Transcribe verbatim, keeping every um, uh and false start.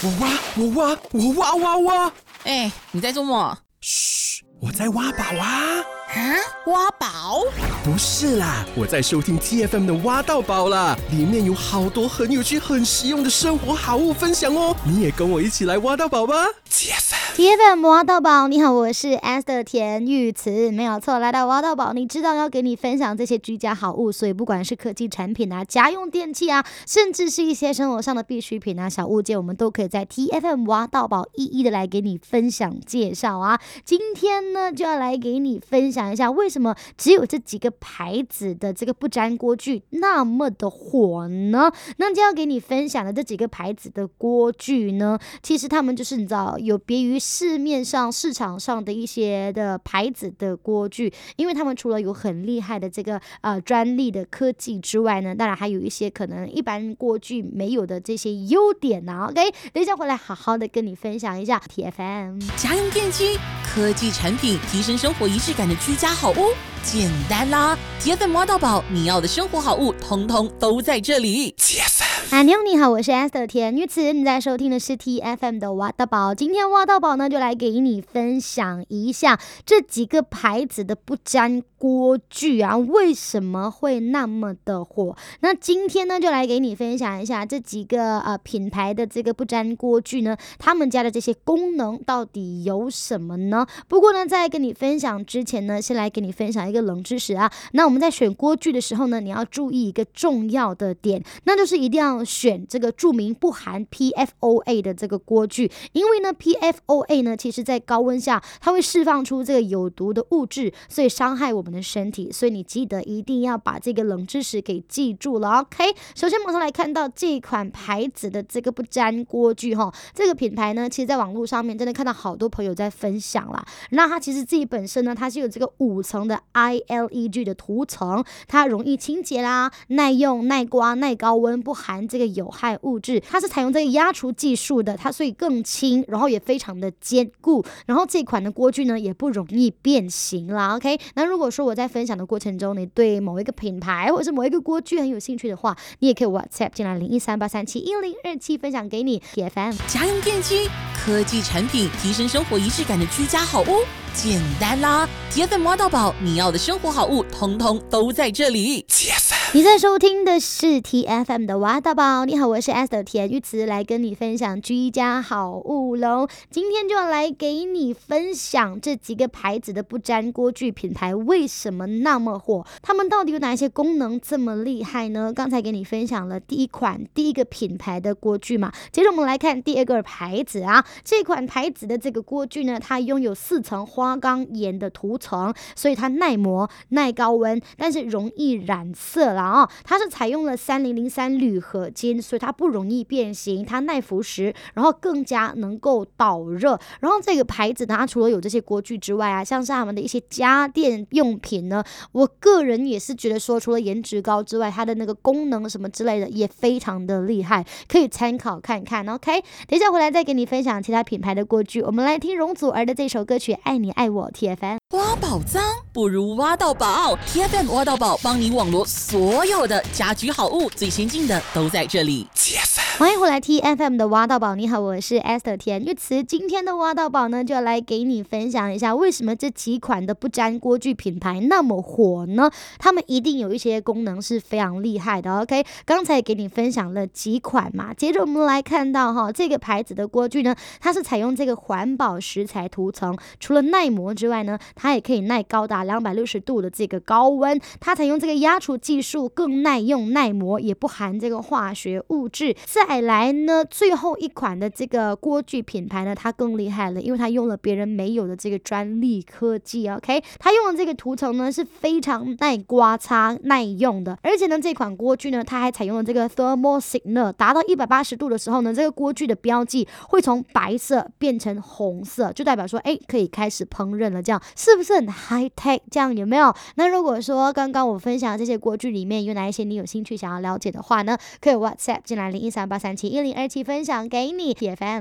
我挖，我挖，我挖挖挖！ 哎，你在做什么？ 嘘，我在挖宝啊！ 啊，挖宝？ 不是啦，我在收听 T F M 的挖到宝啦，里面有好多很有趣、很实用的生活好物分享哦。你也跟我一起来挖到宝吧 ！T F M，T F M 挖到宝，你好，我是 Esther 田玉慈，没有错，来到挖到宝，你知道要给你分享这些居家好物，所以不管是科技产品啊、家用电器啊，甚至是一些生活上的必需品啊、小物件，我们都可以在 T F M 挖到宝一一的来给你分享介绍啊。今天呢，就要来给你分享一下，为什么只有这几个牌子的这个不粘锅具那么的火呢？那就要给你分享的这几个牌子的锅具呢，其实他们就是你知道有别于市面上市场上的一些的牌子的锅具，因为他们除了有很厉害的这个呃专利的科技之外呢，当然还有一些可能一般锅具没有的这些优点啊。OK， 等一下回来好好的跟你分享一下 T F M 家用电器、科技产品，提升生活仪式感的居家好物，简单啦 ！T F M 挖到宝，你要的生活好物，通通都在这里。 T F M， 啊，你好，你好，我是 Esther 田玉慈，你在收听的是 T F M 的挖到宝。今天挖到宝呢，就来给你分享一下这几个牌子的不粘锅具啊，为什么会那么的火？那今天呢，就来给你分享一下这几个呃品牌的这个不粘锅具呢，他们家的这些功能到底有什么呢？不过呢，在跟你分享之前呢，先来给你分享一个冷知识啊。那我们在选锅具的时候呢，你要注意一个重要的点，那就是一定要选这个注明不含 P F O A 的这个锅具，因为呢 P F O A 呢，其实在高温下它会释放出这个有毒的物质，所以伤害我们的身体，所以你记得一定要把这个冷知识给记住了 OK。 首先马上来看到这款牌子的这个不粘锅具齁，这个品牌呢，其实在网络上面真的看到好多朋友在分享啦。那它其实自己本身呢，它是有这个五层的 I L E G 的涂层，它容易清洁啦，耐用、耐刮、耐高温，不含这个有害物质。它是采用这个压除技术的，它所以更轻，然后也非常的坚固。然后这款的锅具呢，也不容易变形啦。OK， 那如果说我在分享的过程中，你对某一个品牌或者是某一个锅具很有兴趣的话，你也可以 WhatsApp 进来零一三八三七一零二七分享给你 T F M 家用电器、科技产品，提升生活仪式感的居家好物，简单啦 ！T F M 挖到宝，你要的生活好物，通通都在这里。 T F M， 你在收听的是 T F M 的挖到宝。你好，我是 Esther 田玉慈，来跟你分享居家好物喽。今天就要来给你分享这几个牌子的不粘锅具品牌为什么那么火，他们到底有哪些功能这么厉害呢？刚才给你分享了第一款第一个品牌的锅具嘛，接着我们来看第二个牌子啊。这款牌子的这个锅具呢，它拥有四层花岗岩的涂层，所以它耐磨、耐高温，但是容易染色啦哦。它是采用了三零零三铝合金，所以它不容易变形，它耐腐蚀，然后更加能够导热。然后这个牌子呢，它除了有这些锅具之外啊，像是他们的一些家电用品呢，我个人也是觉得说，除了颜值高之外，它的那个功能什么之类的也非常的厉害，可以参考看看 OK。 等一下回来再给你分享其他品牌的锅具，我们来听容祖儿的这首歌曲《爱你爱我》 T F M。 挖宝藏不如挖到宝 ，T F M 挖到宝帮你网罗所有的家居好物，最先进的都在这里。 T F M， 欢迎回来 T F M 的挖到宝，你好，我是 Esther 田玉慈。今天的挖到宝呢，就要来给你分享一下，为什么这几款的不粘锅具品牌那么火呢？他们一定有一些功能是非常厉害的 OK。 刚才给你分享了几款嘛，接着我们来看到哈，这个牌子的锅具呢，它是采用这个环保石材涂层，除了耐磨之外呢，它也可以耐高达两百六十度的这个高温，它采用这个压除技术，更耐用耐磨，也不含这个化学物质。再来呢，最后一款的这个锅具品牌呢，它更厉害了，因为它用了别人没有的这个专利科技 OK。 它用的这个涂层呢，是非常耐刮擦耐用的，而且呢，这款锅具呢，它还采用了这个 thermal signal， 达到一百八十度的时候呢，这个锅具的标记会从白色变成红色，就代表说哎，可以开始烹饪了，这样是不是很 high tech？ 这样有没有？那如果说刚刚我分享的这些锅具里面有哪一些你有兴趣想要了解的话呢，可以 WhatsApp 进来零一三八三七一零二七分享给你。 T F M